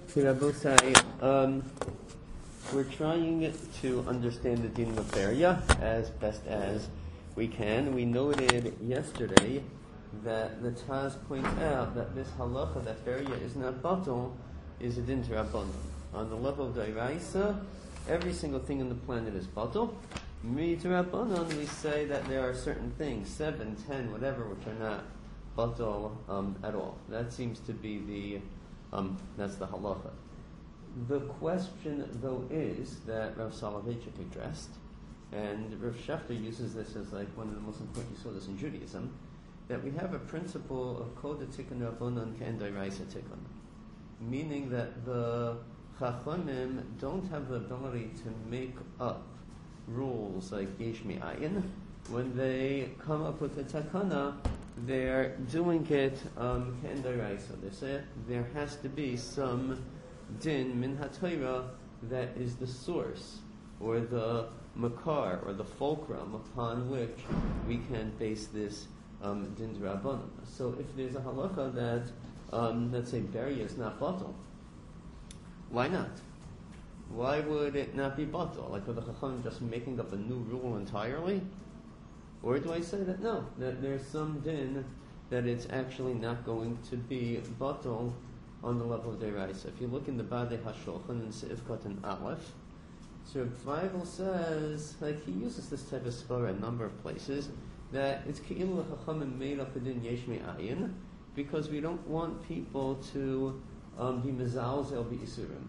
We're trying to understand the din of Beria as best as we can. We noted yesterday that the Taz points out that this halacha that Beria is not batal is a din Rabbanan. On the level of Dairaisa, every single thing on the planet is batal. Rabbanan, we say that there are certain things, 7, 10, whatever, which are not batal at all. That seems to be that's the halacha. The question, though, is that Rav Soloveitchik addressed, and Rav Shechter uses this as like one of the most important yesodis in Judaism, that we have a principle of kol detikun rabbanon ke'en d'oraisa tikun, meaning that the Chachamim don't have the ability to make up rules like yesh mi'ayin. When they come up with a takana, they're doing it ke'en d'oraisa. They say there has to be some din min haTorah that is the source or the makar or the fulcrum upon which we can base this din d'Rabbanan. So if there's a halacha that let's say Beria is not batal, why not? Why would it not be batal? Like, are the Chachamim just making up a new rule entirely? Or do I say that no, that there's some din that it's actually not going to be batal on the level of Deiraisa? If you look in the Badei HaShulchan in Seif and Aleph, so the Bible says, like, he uses this type of svara a number of places, that it's Ke'ilu Chachamim made up a din yesh mi'ayin, because we don't want people to be mezalzel b'isurim.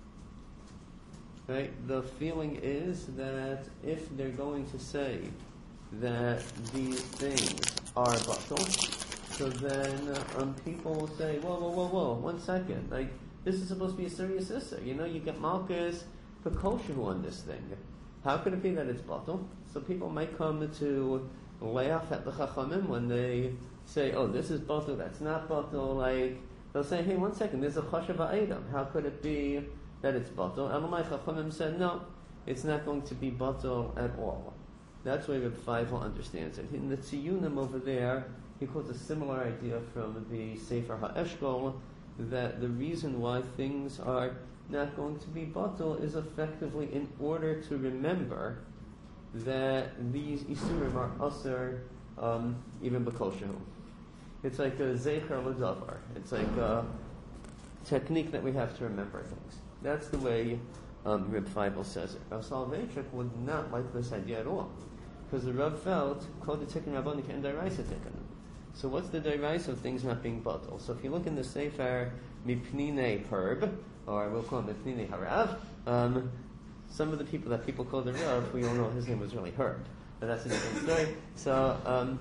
Right? The feeling is that if they're going to say that these things are batal, so then people will say, whoa, 1 second. Like, this is supposed to be a serious issue. You know, you get malchus pekoshehu on this thing. How could it be that it's batal? So people might come to laugh at the Chachamim when they say, oh, this is batal, that's not batal. Like, they'll say, hey, 1 second, there's a chashav ha'edam. How could it be that it's batal? Elamai Chachamim said, no, it's not going to be batal at all. That's why Reb Feivel understands it. In the Tziyunim over there, he quotes a similar idea from the Sefer HaEshkol, that the reason why things are not going to be batal is effectively in order to remember that these isurim are aser even b'koshehu. It's like a zecher l'davar. It's like a technique that we have to remember things. That's the way Reb Feivel says it. Rav Soloveitchik would not like this idea at all, because the Rav felt kol detikun rabbanon ke'en d'oraisa tikun. So what's the deraisa of things not being batal? So if you look in the Sefer Mipnine Herb, or we'll call him Mipnine Harav, some of the people that people call the Rav, we all know his name was really Herb. But that's a different story. So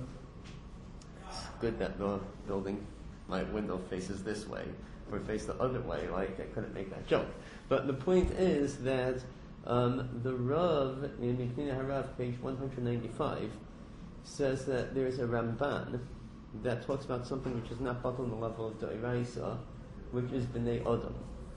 it's good that the building, my window faces this way, or face the other way, like I couldn't make that joke. But the point is that the Rav in Mipnine Harav, page 195, says that there's a Ramban that talks about something which is not batal on the level of D'oraisa, which is B'nei Adam.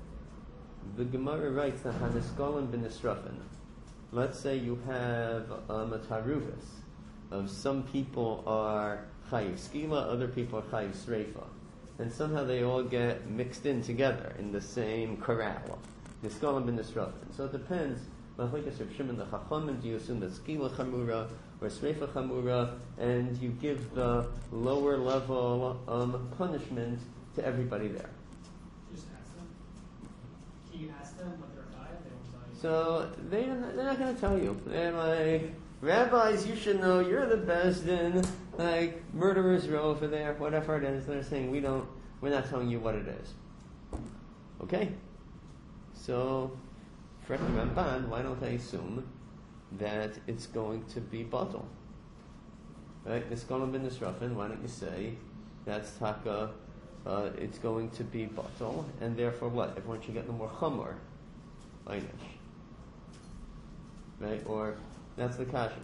The Gemara writes that Haniskolim b'Nisrafin. Let's say you have a Taruvis of some people are Chayiv Skila, other people are Chayiv Sreifa. And somehow they all get mixed in together in the same corral. Niskolim b'Nisrafin. So it depends. Machlekes Reb Shimon the Chachamim, do you assume that Skila Chamura or Sreifa Chamura, and you give the lower level punishment to everybody there? Just ask them. Can you ask them what they're five? They won't tell you. So they're not going to tell you. They're like, rabbis, you should know, you're the best in, like, murderers row over there, whatever it is. They're saying, we're not telling you what it is. Okay? So, for the Ramban, why don't I assume that it's going to be batal? Right? Niskolim b'Nisrafin, why don't you say that's taka, it's going to be batal, and therefore what? Everyone should get no more chamor, einish. Right? Or, that's the kasha.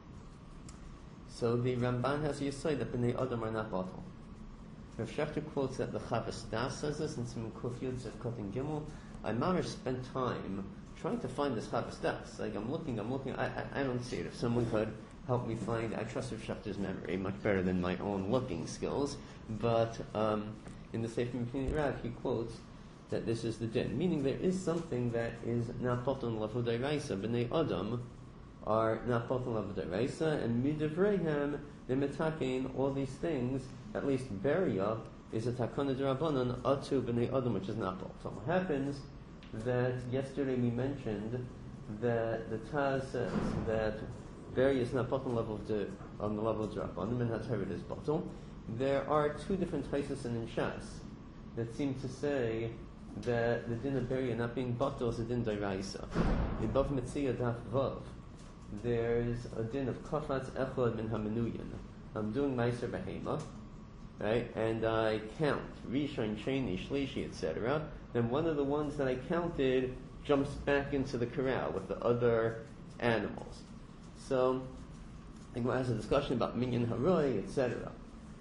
So the Ramban has a yesod that b'nei Adam are not batal. Rav Shechter quotes that the Chavas Das says this in some Kufiyot Zevkot and Gimel. I mamish spent time trying to find this Chavas Das. Like, I'm looking, I don't see it. If someone could help me find, I trust Rav Shechter's memory much better than my own looking skills, but in the Sefer Mipnei Rav he quotes that this is the din. Meaning there is something that is not poton level deraisa. B'nei Adam are not poton level deraisa, and midavrehem they're metaking all these things. At least beria is a takana derabanan atu b'nei Adam, which is not poton. What happens that yesterday we mentioned that the Taz says that beria is not poton level on the level of derabanan, and that's how it is poton. There are two different Taisus in Shas that seem to say that the din of beria not being batal is a din d'oraisa. In Bav Metzia Daf Vav, there's a din of kafats echad min hamenuyin. I'm doing meiser behema, right? And I count rishon, sheni, shlishi, etc. Then one of the ones that I counted jumps back into the corral with the other animals. So, I think has a discussion about minyan haroi, etc.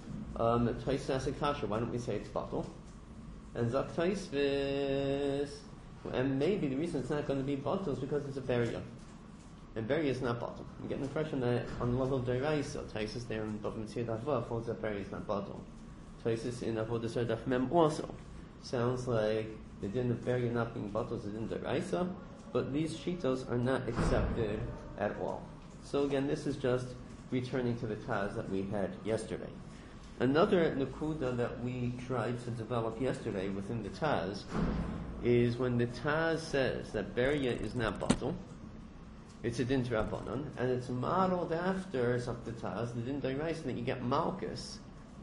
Taisus asks kasha, why don't we say it's batal? And Zak Taisvis, and maybe the reason it's not going to be batal is because it's a beria. And beria is not batal. You get an impression that on the level of deraisa, Taisus there in Bav Metzia Daf Vav holds that beria is not batal. Taisus in Avodah Zarah Daf Mem also sounds like the din of beria not being batal is a din deraisa, but these shitos are not accepted at all. So again, this is just returning to the Taz that we had yesterday. Another nakuda that we tried to develop yesterday within the Taz is when the Taz says that beria is not batal, it's a din d'Rabbanan, and it's modeled after the Taz, the din d'Oraisa, that you get malchus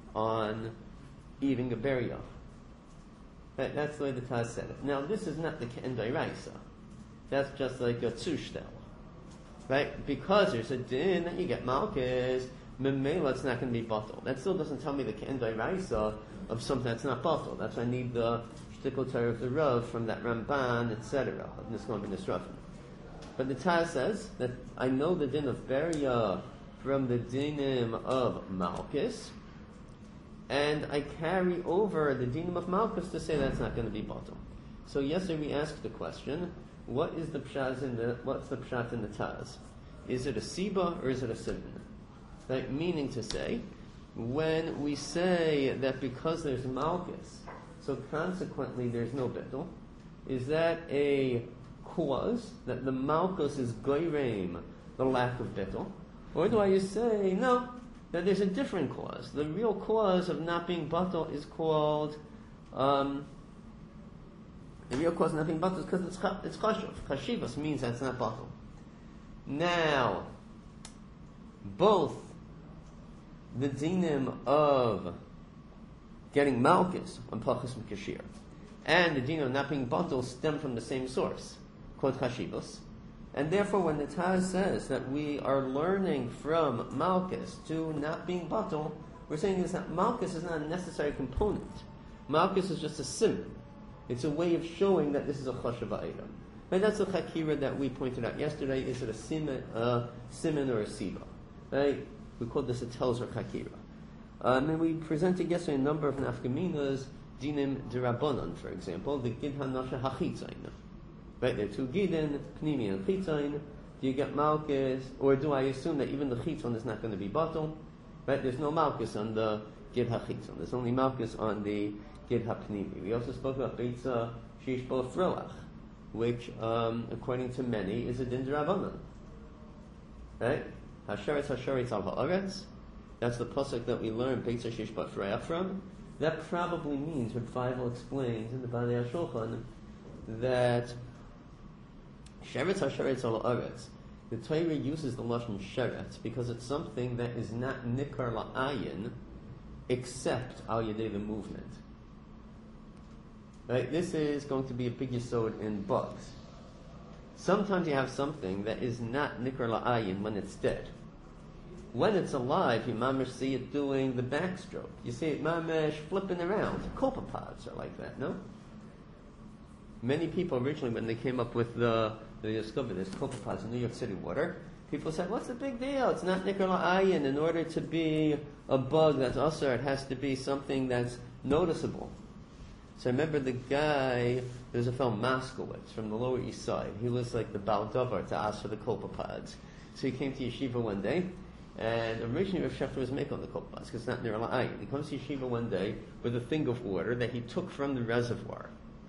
on eating a beria. Right, that's the way the Taz said it. Now this is not the Ke'en d'Oraisa. That's just like a tzushtel. Right? Because there's a din that you get malchus, Memela, it's not going to be batal. That still doesn't tell me the Ke'en d'Oraisa of something that's not batal. That's why I need the shtickle Torah of the Rav from that Ramban, etc. of Nisron ben Nisrafim. But the Taz says that I know the din of beria from the dinim of malchus, and I carry over the dinim of malchus to say that's not going to be batal. So yesterday we asked the question: what's the pshat in the Taz? Is it a siba or is it a simon? Right, meaning to say, when we say that because there's malchus, so consequently there's no bittul, is that a cause that the malchus is goyreim, the lack of bittul? Or do I just say, no, that there's a different cause? The real cause of not being bittul is called, the real cause of not being bittul is because it's chashuv. Chashivas means that's not bittul. Now, both the dinim of getting malchus on Pachas Mikashir and the din of not being batal stem from the same source, called Chashivos. And therefore, when the Taz says that we are learning from malchus to not being batal, we're saying is that malchus is not a necessary component. Malchus is just a simon. It's a way of showing that this is a chashav item. And that's the chakira that we pointed out yesterday. Is it a simon or a siba? Right? We called this a telzer chakira. And we presented yesterday a number of nafkaminas, dinim d'Rabbanan, for example, the gid hanasha hachitzain. Right, there are two gidin, pnimi and chitzain. Do you get malchus, or do I assume that even the chitzon is not going to be batal? Right, there's no malchus on the gid hachitzon. There's only malchus on the gid hapnimi. We also spoke about beitza shish bo froach, which, according to many, is a din d'Rabbanan. Right? Hasharetz al ha'aretz. That's the pasuk that we learn Beitza Shish B'Freya from. That probably means, what Feivel explains in the Balei HaShulchan, that Sheretz Hasharetz al ha'aretz, the Torah uses the lashon sheretz because it's something that is not nikar la'ayin except al yedei the movement. Right? This is going to be a big yesod in bugs. Sometimes you have something that is not nikar la'ayin when it's dead. When it's alive, you mamish see it doing the backstroke. You see it mamish flipping around. Copepods are like that, no? Many people originally, when they came up with they discovered this copepods in New York City water, people said, what's the big deal? It's not nikar la'ayin. In order to be a bug that's usher, it has to be something that's noticeable. So I remember the guy, there's a fellow Moskowitz from the Lower East Side. He was like the Baal Davar to ask for the copepods. So he came to yeshiva one day, and originally Rav Shefter was making the copepods because it's not near la'ayin. He comes to yeshiva one day with a thing of water that he took from the reservoir.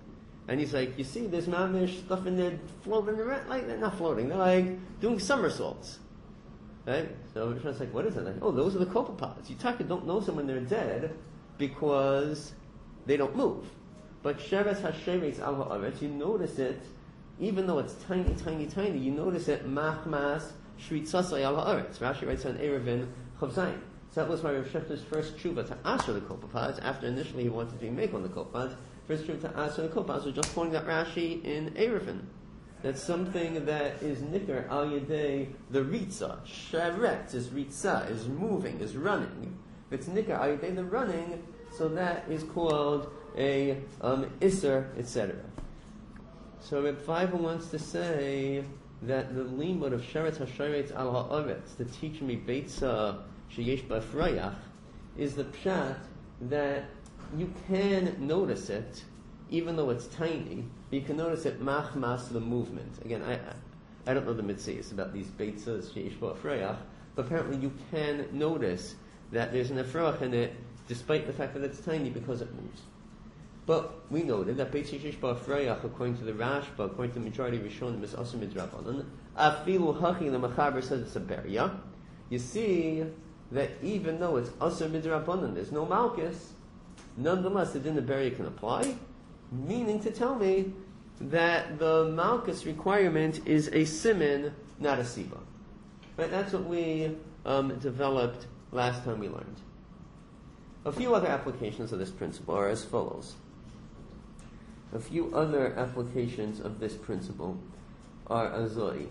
And he's like, you see, there's mamish stuff in there floating around, like they're not floating, they're like doing somersaults. Right? So it's like, what is it? Like, oh, those are the copepods. You don't know someone they're dead because they don't move. But Sheretz HaSheretz al ha'aretz, you notice it, even though it's tiny, tiny, tiny, you notice it, machmas shritzasai al ha'aretz. Rashi writes on Erevin Chav Zayin. So that was why Rav Shechter's first tshuva to answer the copepods, after initially he wanted to make on the copepods. First tshuva to answer the copepods was just quoting that Rashi in Erevin. That's something that is nicker al yedei the ritza. Sheretz is ritza, is moving, is running. If it's nicker al yedei the running, so that is called a iser, etc. So Reb Feivel wants to say that the limud of Sheretz HaSheretz al ha'aretz, to teach me beitza sheyesh b'afrayach, is the pshat that you can notice it, even though it's tiny. You can notice it machmas the movement. Again, I don't know the mitzvahs about these beitzas sheyesh b'afrayach, but apparently you can notice that there's an afrach in it, despite the fact that it's tiny, because it moves. But we noted that Beit Sheyesh Ba'afrayach, according to the Rashba, according to the majority of Rishonim, is also midrabanan. Afilu hachi, the Machaber says it's a beria. You see that even though it's also midrabanan, there's no malchus, nonetheless the din of beria can apply, meaning to tell me that the malchus requirement is a simin, not a siba. Right? That's what we developed last time we learned. A few other applications of this principle are as follows. A few other applications of this principle are azoi.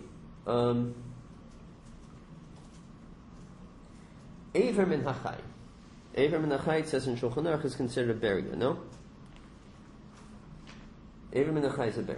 Aver min hachai. Aver min hachai, it says in Shulchan Aruch, is considered a beria, no? Aver min hachai is a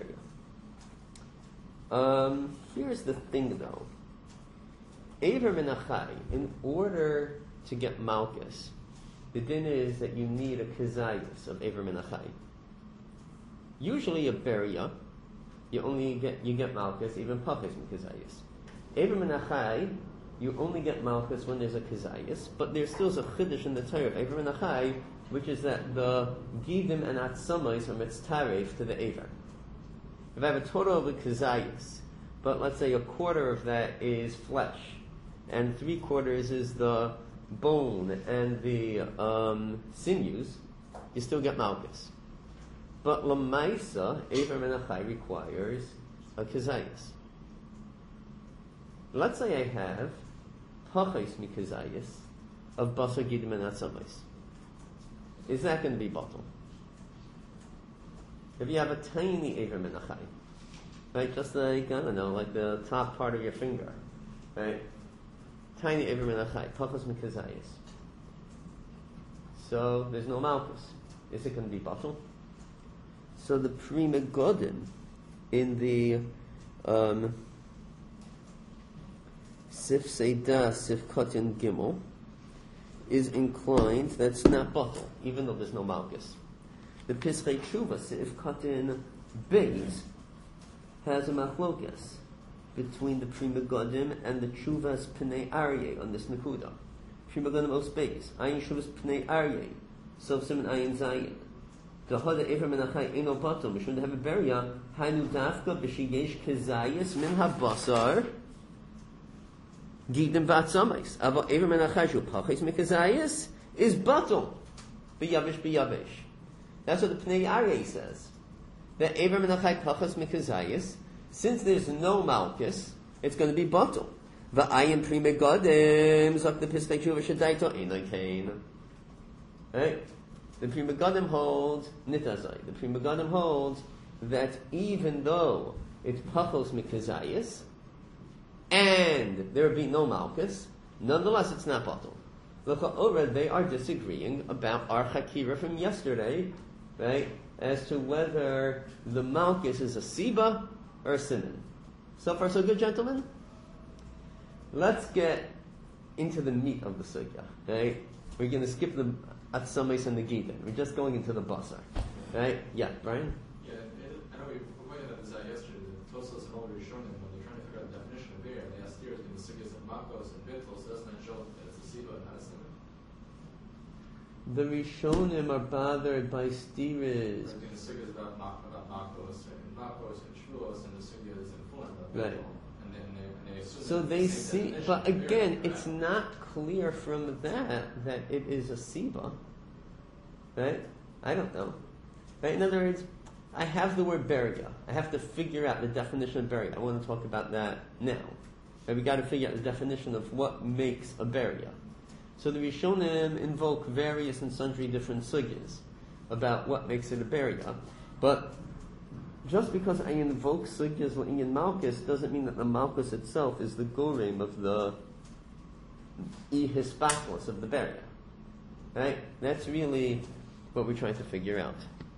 beria. Here's the thing though. Aver min hachai, in order to get malchus, the din is that you need a kazayas of Aver min hachai. Usually a beria, you get malchus, even pachis min kazayas. Aver min hachai, you only get malchus when there's a kazayas, but there still is a chiddush in the Torah of Aver min hachai, which is that the gidim and atzamayis are mitztaref to the Aver. If I have a total of a kazayas, but let's say a quarter of that is flesh, and 3/4 is the bone and the sinews, you still get malchus. But lamaisa, Aver min hachai requires a kazayas. Let's say I have pachais mikazayas of basar gidim and atzamayis. Is that going to be bottle? If you have a tiny Aver min hachai, right, just like, I don't know, like the top part of your finger, right? Tiny Aver min hachai, pachas mikazayas. So there's no malchus. Is it going to be bottle? So the Pri Megadim in the Sif Seidah Sif Kotin Gimel is inclined that's not bottle, even though there's no malchus. The Pischei Tshuva Sif Kotin Beis has a machlokas between the Pri Megadim and the Tshuvas Pnei Aryeh on this Nekuda. Pri Megadim Os Beis, Ayin Tshuvas Pnei Aryeh, Sof Siman Ayin Zayin. The Hoda Aver min hachai eno bottle. We shouldn't have a beria. Hainu dafka b'shiyesh kezayis min habasar gidim v'atzamayis. Ava Aver min hachai shu pachis mikazayis is bottle b'yavish. That's what the Pnei Aryeh says. That Aver min hachai pachis mikazayis. Since there's no malchus, it's going to be bottle. V'ayim Pri Megadim zok the Pischei Tshuva shedaito eno kain. Right. The Pri Megadim holds nitazai. The Pri Megadim holds that even though it's pachos mikazayis and there would be no malchus, nonetheless it's not bottle. Look, they are disagreeing about our chakira from yesterday, right? As to whether the malchus is a siba or a siman. So far, so good, gentlemen. Let's get into the meat of the sugya. Right? We're going to skip the atzamayis and the gidin. We're just going into the basar. Right? Yeah, Brian? Yeah, I know we pointed out this out yesterday, the Tosos and all the Rishonim, when they're trying to figure out the definition of beer, they asked here in the sugyas of makos and bittul, so doesn't that show that it's a siba and not a siman? the Rishonim are bothered by stiris. The sugya is about makos and shvuos, and the sugya is informed about Right. that. And they assume So that they the same see, definition but is very again, different. it's not clear from that it is a siba, right? I don't know, right? In other words, I have the word beria. I have to figure out the definition of beria. I want to talk about that now. Right? We got to figure out the definition of what makes a beria. So the Rishonim invoke various and sundry different sugyas about what makes it a beria, but just because I invoke sugyas in Malkus doesn't mean that the Malkus itself is the gorem of the hispaklos of the beria. Right? That's really what we're trying to figure out.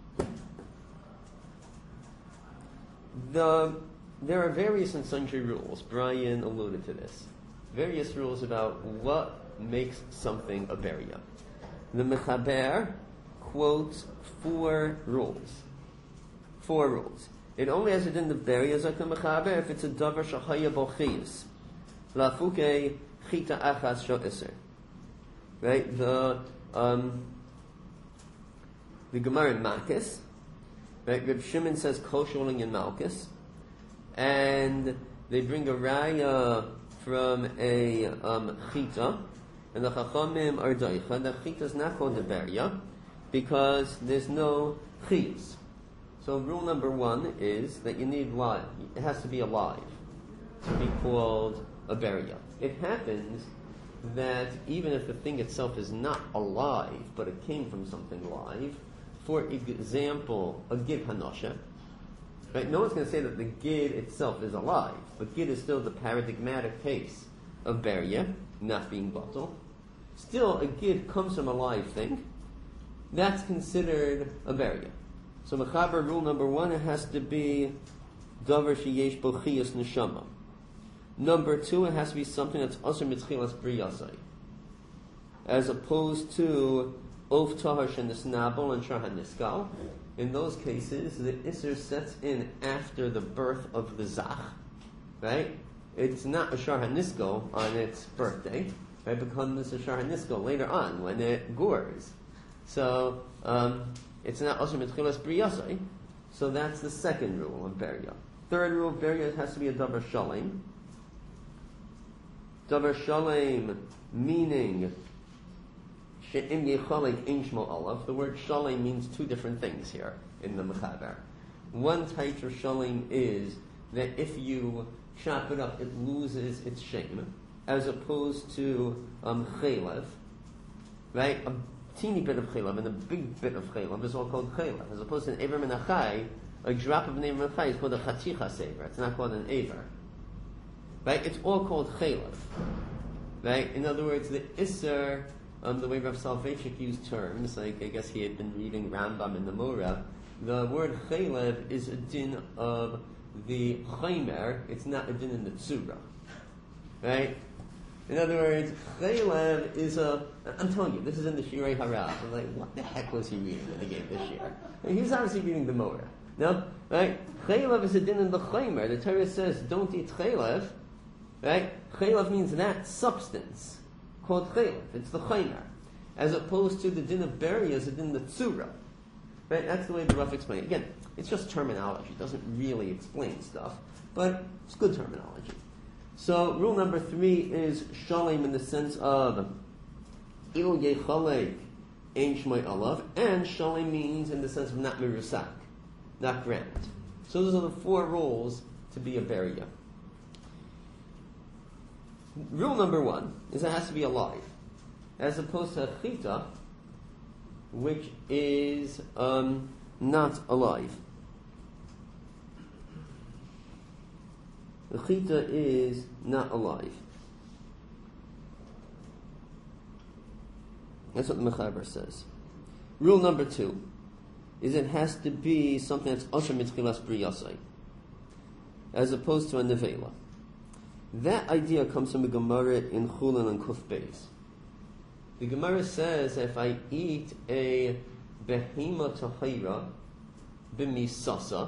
There are various and sundry rules. Brian alluded to this. Various rules about what makes something a beria. The Mechaber quotes 4 rules. 4 rules. It only has a din of beria zakah Mechaber if it's a davar shachaya bo chiyus. Lafuke chita achas sho iser. Right? The Gemara in Malkus, right? Reb Shimon says kol sholing in Malkus, and they bring a raya from a chita, and the chachamim are doicha. The chita is not called the beria because there's no chiyus. So rule number 1 is that you need live. It has to be alive to be called a beria. It happens that even if the thing itself is not alive, but it came from something live, for example, a gid hanosha, right? No one's going to say that the gid itself is alive, but gid is still the paradigmatic case of beria, not being bottle. Still, a gid comes from a live thing. That's considered a beria. So Mechaber rule number 1, it has to be davar sheyesh bo chiyus neshama. Number 2, it has to be something that's asur mitchilas briyasai, as opposed to of tahar shenisnabel and shar haniskal. In those cases, the isser sets in after the birth of the zach, right? It's not a shar haniskal on its birthday, right? It becomes a shar haniskal later on when it gores. So it's not asur mitchilas briyasai. So that's the second rule of beria. Third rule of beria, it has to be a davar shalem. Davar shalem meaning she'im yechalek ein shmo alav. The word shalem means 2 different things here in the Mechaber. One type of shalem is that if you chop it up, it loses its shame, as opposed to chaylev, right? A teeny bit of chaylev and a big bit of chaylev is all called chaylev, as opposed to an aver menachai. A drop of an aver menachai is called a chaticha sever. It's not called an aver. Right? It's all called chaylev. Right? In other words, the isser, the way Rav Soloveitchik used terms, like I guess he had been reading Rambam in the Mora, the word chaylev is a din of the chaymer, it's not a din in the tzura. Right? In other words, chaylev is I'm telling you, this is in the Shirei Harav. I'm like, what the heck was he reading when he gave this year? He was obviously reading the Mora. No? Right? Chaylev is a din in the chaymer. The Torah says, don't eat chaylev. Right? Chaylev means that substance called chaylev. It's the chaymer. As opposed to the din of beria is a din of the tzura. Right? That's the way the Rav explained it. Again, it's just terminology. It doesn't really explain stuff. But it's good terminology. So rule number 3 is shalem in the sense of il yechalek ein shmoi alav, and shalem means in the sense of not mirusak, not grand. So those are the 4 rules to be a beria. Rule number 1 is it has to be alive, as opposed to a chita, which is not alive. The chita is not alive. That's what the Mechaber says. Rule number 2 is it has to be something that's asher mitchilas briyasai, as opposed to a nevela. That idea comes from the Gemara in Chulin and Kuf Beis. The Gemara says if I eat a behema tahira b'misasa,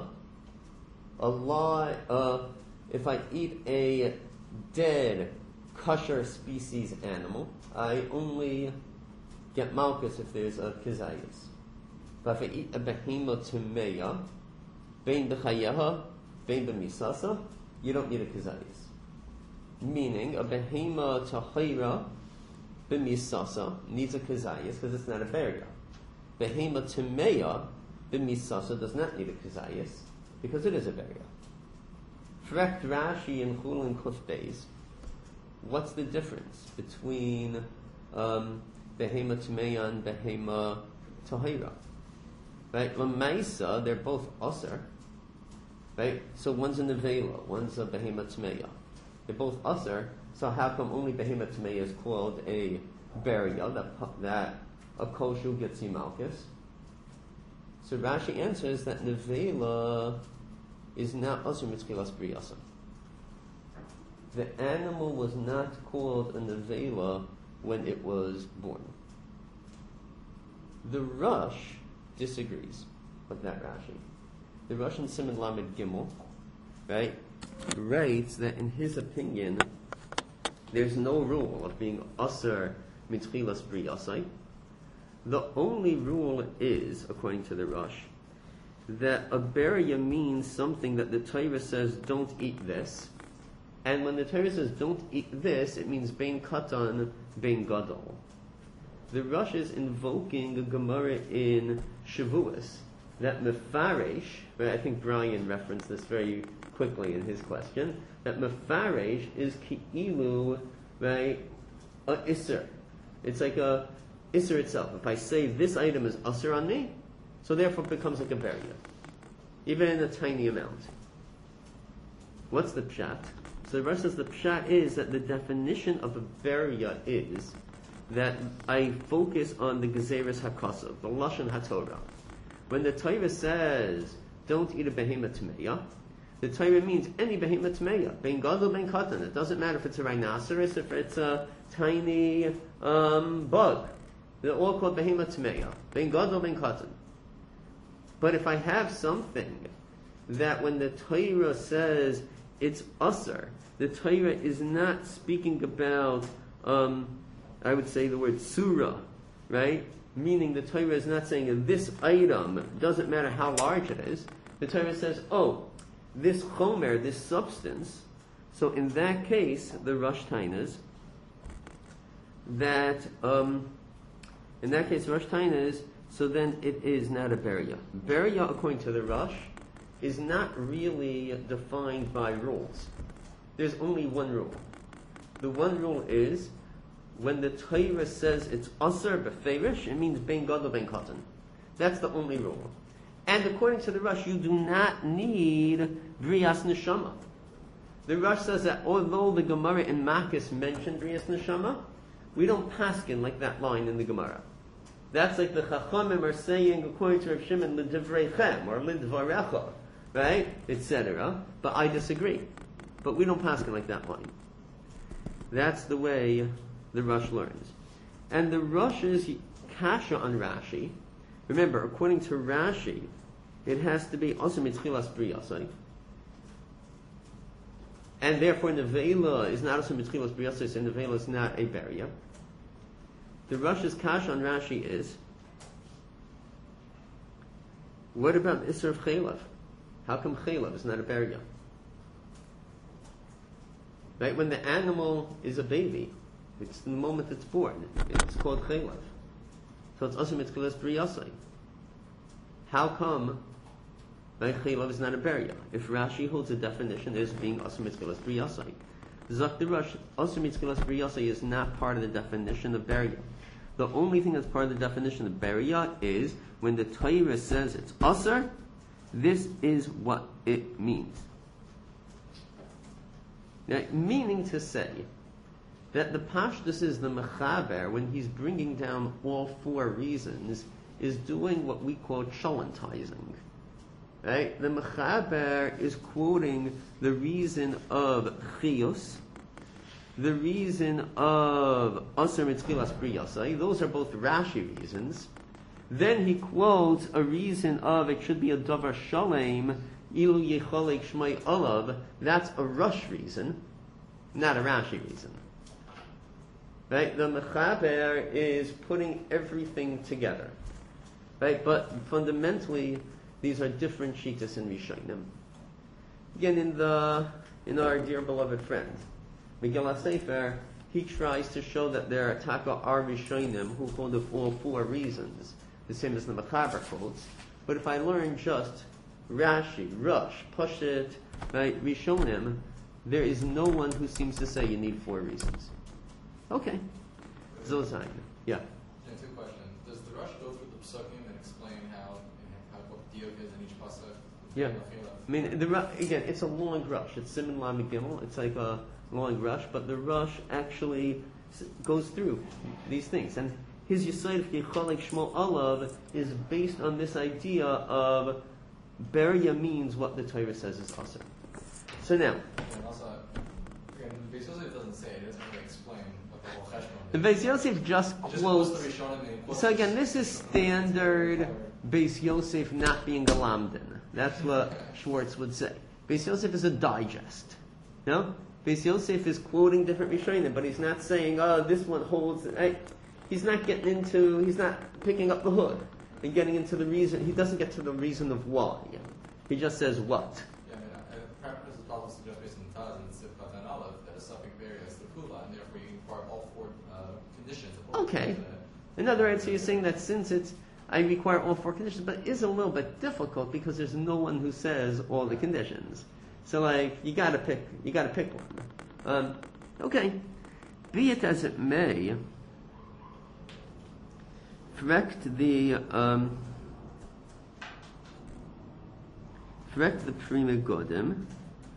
if I eat a dead kosher species animal, I only get malchus if there's a kizayis. But if I eat a behema tumeya, bein b'chayeha, bein b'misasa, you don't need a kizayis. Meaning, a behema tahira b'misasa needs a kizayis because it's not a beria. Behema tumeya b'misasa does not need a kizayis because it is a beria. Frekt Rashi and Chulin Kuf Beis. What's the difference between behema tumeya and behema tahira? Right, Lamaisa, they're both aser. Right, so one's a nevela, one's a behema tumeya. They're both aser. So how come only behema tumeya is called a beria that a koshu gets malchus? So Rashi answers that nevela is not aser mitzkilas briyasa. The animal was not called a nevela when it was born. The Rush disagrees with that Rashi. The Russian Simon Lamed Gimel, right, writes that in his opinion, there's no rule of being aser mitchilas briyasai. The only rule is, according to the Rush, that a beria means something that the Torah says don't eat this, and when the Torah says don't eat this, it means bein katan, bein gadol. The Rush is invoking a Gemara in Shavuos that Mefaresh, right, I think Brian referenced this very quickly in his question, that Mefaresh is Ki'ilu, right, a Isser. It's like a Isser itself. If I say this item is Asr on me, so therefore it becomes like a beria, even in a tiny amount. What's the pshat? So the Rush says the pshat is that the definition of a beria is that I focus on the Gezeres HaKasav, the Lashon HaTorah. When the Torah says, don't eat a behema tmeya, the Torah means any behema tmeya, ben gadol, ben katan. It doesn't matter if it's a rhinoceros, if it's a tiny bug. They're all called behema tmeya, ben gadol, ben katan. But if I have something that when the Torah says it's usher, the Torah is not speaking about I would say the word surah, right? Meaning the Torah is not saying this item, doesn't matter how large it is. The Torah says, oh, this chomer, this substance. So in that case, the Rosh Tainas, so then it is not a beria. Beria, according to the Rosh, is not really defined by rules. There's only one rule. The one rule is, when the Torah says it's aser beferish, it means ben gadol ben katan. That's the only rule. And according to the Rush, you do not need brias neshama. The Rush says that although the Gemara in Makis mentioned brias neshama, we don't paskin like that line in the Gemara. That's like the Chachamim are saying according to Rav Shimon l'divreichem or l'dvarecha, right, etc. But I disagree. But we don't paskin like that line. That's the way the Rush learns. And the Rush's kasha on Rashi, remember, according to Rashi, it has to be also mitchilas briyasai. And therefore nevela is not also mitchilas briyasai, and nevela is not a beria. The Rush's kasha on Rashi is, what about Isser of Chelav? How come Chelav is not a beria? Right, when the animal is a baby, it's the moment it's born. It's called chelav. So it's also mitchilas briyasai. How come chelav is not a beria? If Rashi holds a definition as being also mitchilas briyasai, Zak the Rush, also mitchilas briyasai is not part of the definition of beria. The only thing that's part of the definition of beria is when the Torah says it's aser, this is what it means. Now, meaning to say that the Pashtus is the Mechaber, when he's bringing down all four reasons, is doing what we call cholentizing. Right? The Mechaber is quoting the reason of Chiyus, the reason of Aser Mitzchilas Briyasai. Those are both Rashi reasons. Then he quotes a reason of it should be a Davar Shalem, Ilu Yecholek Shmai Olav. That's a Rush reason, not a Rashi reason. right? The mechaber is putting everything together, right? But fundamentally, these are different shittas in Rishonim. Again, in our dear beloved friend, Megillah Sefer, he tries to show that there are Rishonim who hold of all four reasons, the same as the mechaber quotes. But if I learn just Rashi, Rush, Pashit, right, Rishonim, there is no one who seems to say you need four reasons. Okay. Zozai. Yeah. Two questions. Does the Rush go through the psukim and explain how what diuk is in each pasuk? Yeah. I mean, again, it's a long rush. It's Siman Lamed Gimel. It's like a long rush, but the rush actually goes through these things. And his Yisayid Yecholek Shmo Olav is based on this idea of Beria means what the Torah says is Asr. So now, and also, again, Beis Yosef doesn't say it. It doesn't really explain what the whole cheshbon the is. Beis Yosef just It quotes. quotes the Rishonim and quotes So again, the- this is standard Beis Yosef not being a lamdan. That's what Schwartz would say. Beis Yosef is a digest. No? Beis Yosef is quoting different Rishonim, but he's not saying, oh, this one holds. He's not picking up the hood and getting into the reason. He doesn't get to the reason of why. He just says what. Yeah, I mean, practice is also suggest based on Taz and Sifkat and Aleph that a suffix varies the kula, and therefore you require all four conditions. Okay. In other words, he's saying that since I require all four conditions, but it is a little bit difficult because there's no one who says all the conditions. So you gotta pick one. Okay. Be it as it may, correct the Pri Megadim.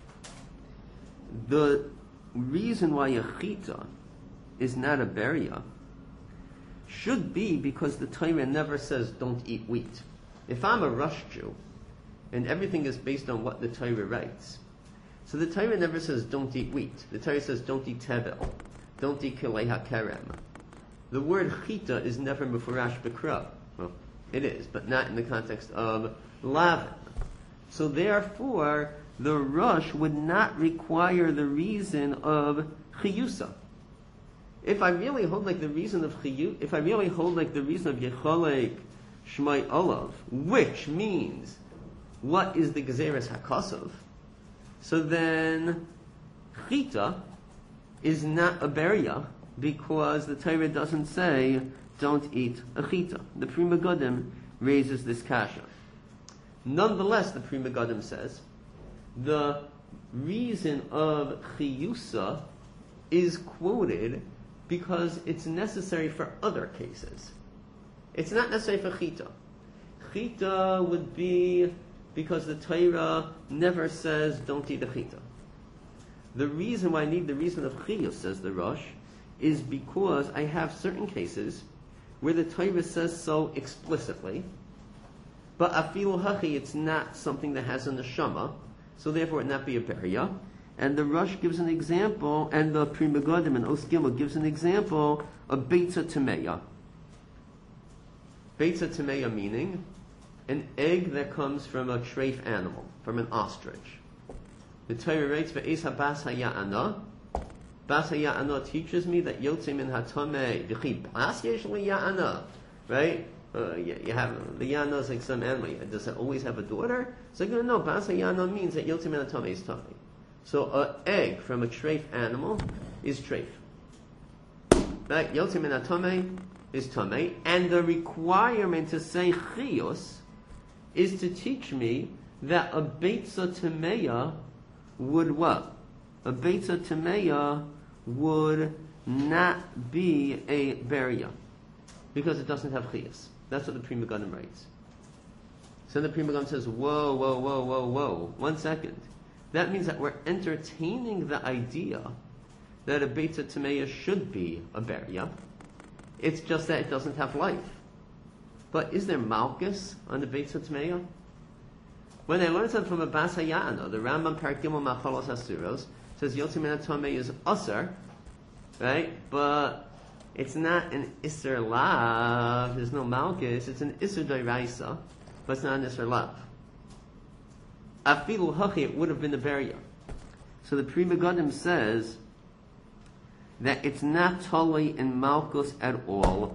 The reason why a chita is not a beria should be because the Torah never says don't eat wheat. If I'm a Rush Jew, and everything is based on what the Torah writes, so the Torah never says don't eat wheat. The Torah says don't eat tevel, don't eat kilei hakerem. The word chita is never mufurash b'kra. Well, it is, but not in the context of lavin. So therefore, the Rush would not require the reason of chiyusa. If I really hold like the reason of if I really hold like the reason of Yecholek Shmai Olav, which means what is the Gezeres HaKosov, so then Chita is not a beria because the Torah doesn't say don't eat a Chita. The Pri Megadim raises this kasha. Nonetheless, the Pri Megadim says the reason of Chiyusa is quoted because it's necessary for other cases. It's not necessary for Chita. Chita would be because the Torah never says don't eat a Chita. The reason why I need the reason of Chiyus, says the Rosh, is because I have certain cases where the Torah says so explicitly, but afilu hachi, it's not something that has a neshama, so therefore it not be a beria. And the Rush gives an example, and the Pri Megadim and Os Gimel gives an example of Beitza Tameya. Beitza Tameya meaning an egg that comes from a treif animal, from an ostrich. The Torah writes, Ve'es ha-bas ha-ya'ana. Bas ha-ya'ana teaches me that Yotze min ha-tameh v'chi bas yesh li-ya'ana. Right? You have, the ya'ana is like some animal. Does it always have a daughter? So I'm going to know, Bas ha-ya'ana means that Yotze min ha-tameh is tameh. So an egg from a treif animal is treif. Right? Yotze min ha-tameh is tameh. And the requirement to say chiyus is to teach me that a beitza tameya would what? A beitza tameya would not be a beria because it doesn't have chiyus. That's what the Pri Megadim writes. So the Pri Megadim says, whoa, 1 second. That means that we're entertaining the idea that a beitza tameya should be a beria. It's just that it doesn't have life. But is there malchus on the beitza tameya? When I learned something from a Bas HaYa'ana, the Rambam Parak Gimel Machalos Hasuros says Yotze min ha-tameh is usar, right? But it's not an isser lav. There's no malchus. It's an isser d'oraisa, but it's not an isser lav. Afilu hachi, it would have been a beria. So the Pri Megadim says that it's not totally in Malkus at all,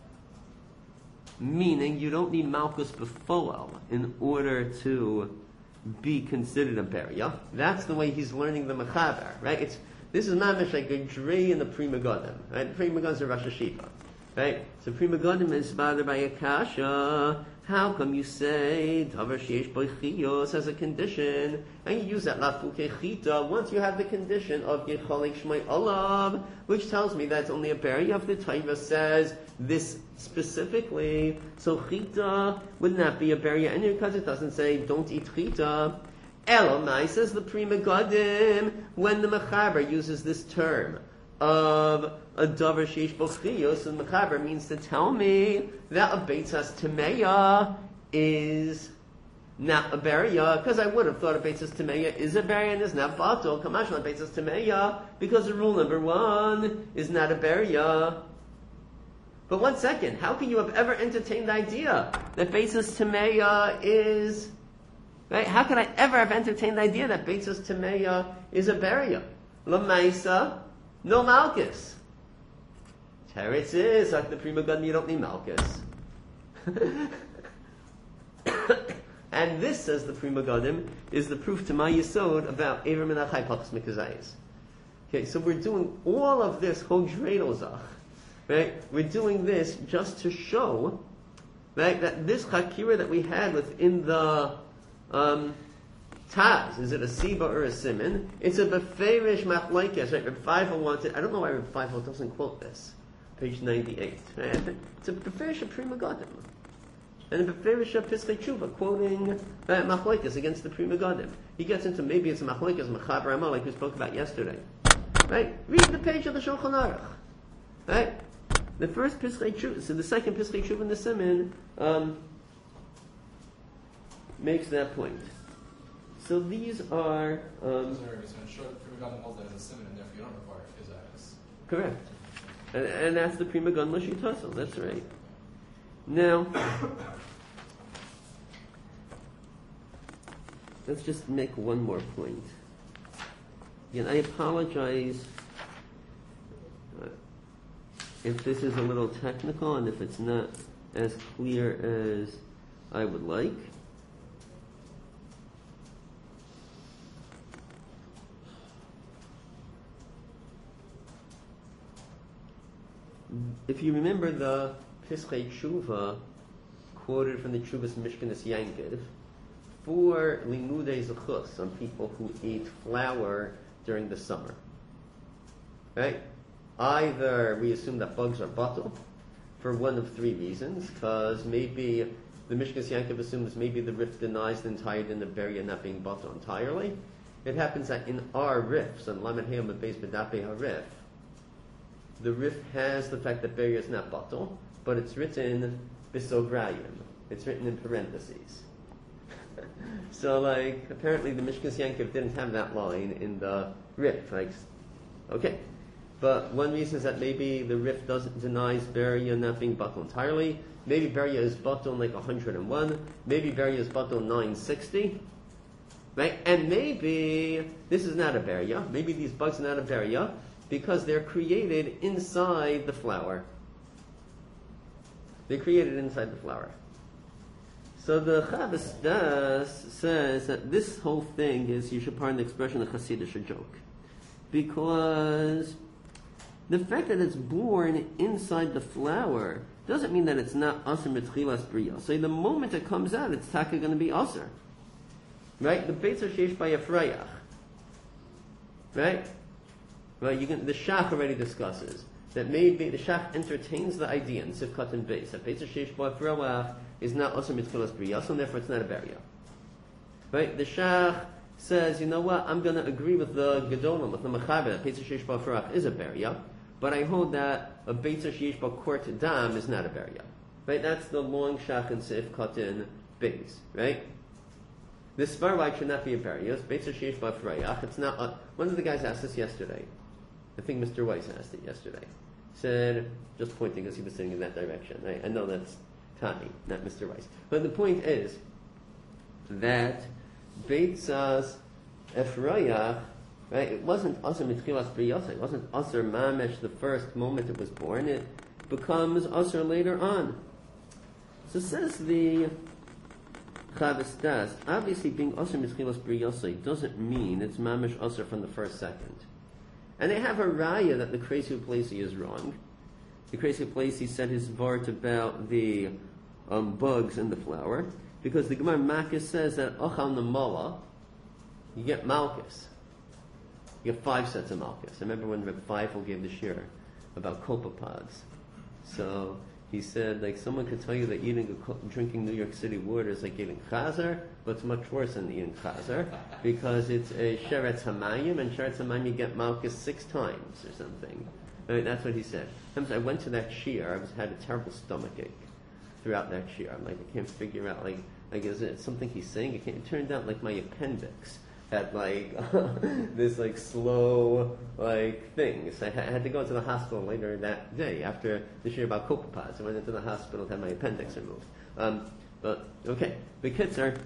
meaning you don't need Malkus B'foel in order to be considered a Beria. That's the way he's learning the Mechaber, right? This is mamish like a Drei in the Pri Megadim, right? The Pri Megadim are Rosh Hashiva, right? So Pri Megadim is bothered by a kasha. How come you say Davar Sheish Boichios as a condition, and you use that Lafuke Chita once you have the condition of Yecholik Shmei Olav, which tells me that's only a Beria if the Taiva says this specifically. So Chita would not be a Beria anyway because it doesn't say don't eat Chita. Elamai says the Pri Megadim when the Mechaber uses this term of a davar sheish bochiyos, and mechaber means to tell me that a beitzas temeya is not a beria, because I would have thought a beitzas temeya is a beria and is not batal. Kamashal beitzas temeya, because the rule number 1 is not a beria. But 1 second, how can you have ever entertained the idea that beitzas temeya is right? How could I ever have entertained the idea that beitzas temeya is a beria? Lamaisa. No Malchus. Teretz is like the Pri Megadim, you don't need Malchus. And this, says the Pri Megadim, is the proof to my Yisod about Ever Menachai Pachas Mikazayis. Okay, so we're doing all of this Hodredozach, right? We're doing this just to show, right, that this Chakira that we had within the Taz, is it a Siba or a Siman? It's a Beferish Machlaikes, right? Reb Feivel wanted, I don't know why Reb Feivel doesn't quote this. Page 98. Right? It's a Beferish Pri Megadim. And a Beferish Piskei Tshuva, quoting Machlaikes against the Pri Megadim. He gets into maybe it's a Machlaikes Mechaber Amal, like we spoke about yesterday. Right? Read the page of the Shulchan Aruch. Right? The first Piskei Tshuva, so the second Piskei Tshuva in the Siman, makes that point. So these are so in short, Pri Megadim holds that as a simon, and therefore you don't require Chizayas. correct. And that's the Pri Megadim L'Shitaso, that's right. Now, let's just make one more point. Again, I apologize if this is a little technical and if it's not as clear as I would like. If you remember the Piskei Tshuva quoted from the Tshuvas Mishkanis Yankiv, for Limudei Zechus, some people who eat flour during the summer. Right? Either we assume that bugs are batul for one of 3 reasons, because maybe the Mishkanis Yankiv assumes maybe the Rif denies the entire din of Beria not being batul entirely. It happens that in our Rifs, on Lamed Hayom and Beis B'Dapei HaRif, the Rif has the fact that Beria is not batul, but it's written Bisograyim. It's written in parentheses. So, like, apparently the Mishkanis Yankiv didn't have that line in the Rif. Like, okay. But one reason is that maybe the Rif denies Beria not being batul entirely. Maybe Beria is batul like 101. Maybe Beria is batul 960. Right? And maybe this is not a Beria. Maybe these bugs are not a Beria because they're created inside the flour. They're created inside the flour. So the Chavas Das says that this whole thing is, you should pardon the expression, a Hasidic joke. Because the fact that it's born inside the flour doesn't mean that it's not Aser Mitchilas Bria. So the moment it comes out, it's taka going to be Aser. Right? The Beitzah Sheish by Efrayach. Right? Well, the Shach already discusses that maybe the Shach entertains the idea in Sivkat and Beis that Beitzah Sheish by Efrayach is not Aser Mitchilas Bria, so therefore it's not a Beria. Right? The Shach says, you know what, I'm going to agree with the Gedolim, with the Mechaber, that Beitzah Sheish by Efrayach is a Beria, but I hold that a Beitzah Sheish by Kort Dam is not a Beria. Right? That's the long Shach in Sivkat and Beis. Right? This Svarvite should not be a Beria. It's Beitzah Sheish by Efrayach. It's not. One of the guys asked this yesterday. I think Mr. Weiss asked it yesterday. Said, just pointing because he was sitting in that direction. Right? I know that's Tani, not Mr. Weiss. But the point is that Beitzas Efrayach Right? It wasn't Asr Mitchilas Briyasa. It wasn't Asr Mamesh the first moment it was born. It becomes Asr later on. So says the Chavis Das, obviously being Asr Mitchilas Briyasa doesn't mean it's Mamesh Asr from the first second. And they have a raya that the Kreisi Uplesi is wrong. The Kreisi Uplesi said his vart about the bugs in the flour, because the Gemara Makis says that Ochal Namala, you get Malchus. You get 5 sets of Malchus. I remember when Reb Feifel gave the shir about copepods. So he said, like, someone could tell you that drinking New York City water is like eating chazer, but it's much worse than eating chazer, because it's a sheretz hamayim, and sheretz hamayim you get Malchus 6 times or something. I mean, that's what he said. I went to that shir, I had a terrible stomachache throughout that shir. I'm like, I can't figure out, like is it something he's saying? It turned out like my appendix had like this like slow like things. I had to go to the hospital later that day after the shir about copepods. I went into the hospital to have my appendix removed. But okay, the Kitzer,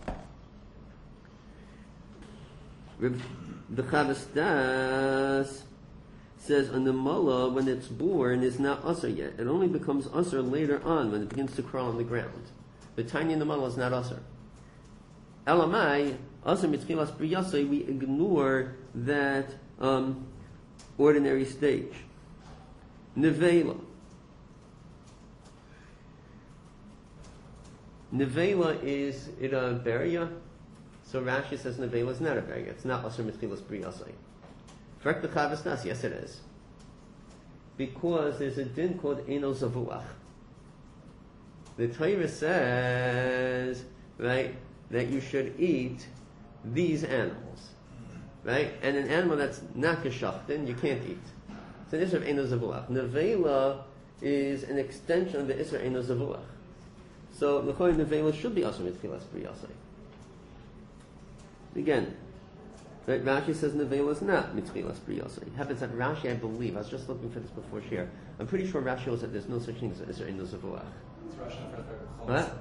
the Chavis Das says on the mullah when it's born is not usher yet. It only becomes usher later on when it begins to crawl on the ground. The tiny in the mullah is not usher. Elamai, usher mitchilas briyasei, we ignore that ordinary stage. Nevela. Nevela is it a beria? So Rashi says Nevela is not a beria. It's not usher mitchilas briyasei. Correct the Chavis Das? Yes, it is. Because there's a din called Eno Zavuach. The Torah says, right, that you should eat these animals, right? And an animal that's not geshachten, you can't eat. It's an Isra of Eno Zavuach. Nevela is an extension of the Isra Eno Zavuach. So the Nevela should be Asur Mitchilas Briyasei. Again, right, Rashi says Nevela is not Mitchilas Briyasei. It happens that Rashi, I believe, I was just looking for this before share. I'm pretty sure Rashi was that there's no such thing as Isra Eno Zavuach. What?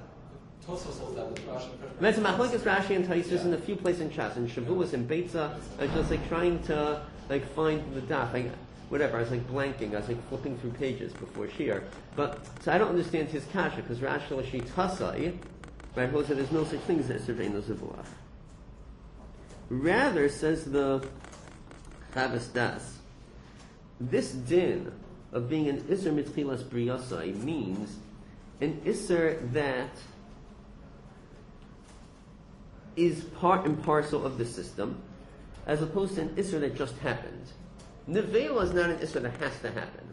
It's a machlokes Rashi and Taisus in a few places in Shas, in Shavuos and Beitza. I was just like trying to like find the daf. Whatever, I was like blanking. I was like flipping through pages before Shir. But so I don't understand his kasha because Rashi Lashi Tasai, right? Holds that there's no such thing as Isra Eno Zavuach. Rather, says the Chavis Das, this din of being an Isser Mitchilas Briyasai means an Isser that is part and parcel of the system, as opposed to an Isser that just happened. Nevela is not an Isser that has to happen.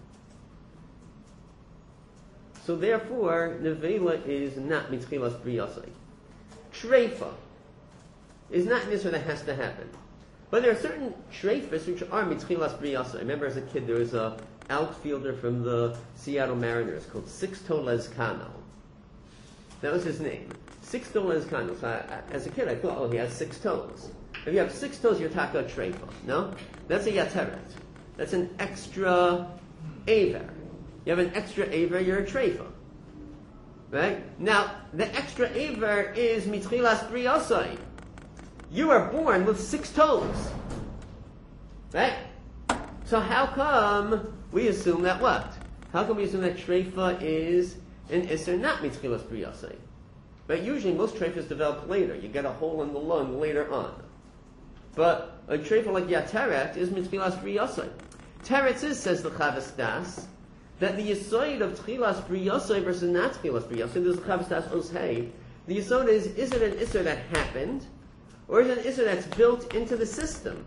So therefore, Nevela is not Mitchilas Briyasai. Treifa is not an Isser that has to happen. But there are certain treifas which are Mitchilas Briyasai. I remember as a kid there was a outfielder from the Seattle Mariners called Sixto Lezcano. That was his name. Sixto Lezcano. So as a kid I thought, oh, he has 6 toes. If you have 6 toes, you're taka treifa. No? That's a yateret. That's an extra aver. You have an extra aver, you're a treifa. Right? Now, the extra aver is Mitchilas Briyasai. You are born with 6 toes. Right? So how come we assume that what? How come we assume that treifa is an Isser not Mitchilas Briyasai? But usually most treifas develop later. You get a hole in the lung later on. But a treifa like Yateret is Mitchilas Briyasai. Teretz is, says the Chavis Das, that the Yesod of Tchilas Briyasai versus not Tchilas Briyasai, there's the Chavis Das Oshei, the Yesod is it an Isser that happened, or is it an Isser that's built into the system?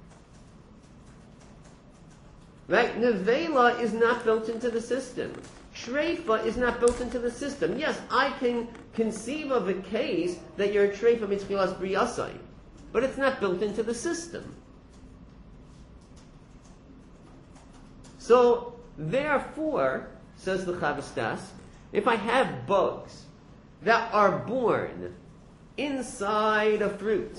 Right? Nevela is not built into the system. Treifa is not built into the system. Yes, I can conceive of a case that you're a treifa mitchilas briyasai, but it's not built into the system. So, therefore, says the Chavis Das, if I have bugs that are born inside a fruit,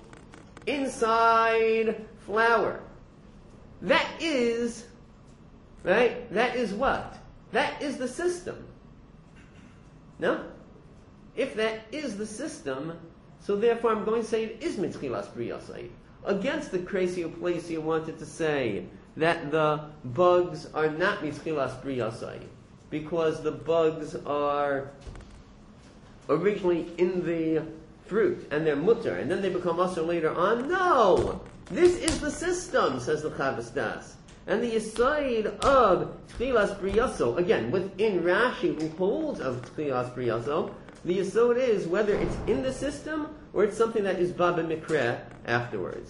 inside flour, that is, right? That is what? That is the system. No? If that is the system, so therefore I'm going to say it is mitchilas briyasai. against the crazy place you wanted to say that the bugs are not mischilas briyasai, because the bugs are originally in the fruit and they're mutter, and then they become usher later on. No! This is the system, says the Chavos Das. And the aside of Tchilas Briyaso, again, within Rashi, who holds of Tchilas Briyaso, the aside is whether it's in the system or it's something that is Baba Mikra afterwards.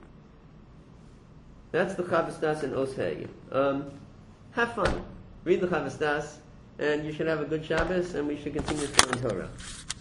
That's the Chavos Das and Oshei. Have fun. Read the Chavos Das, and you should have a good Shabbos, and we should continue to learn Torah.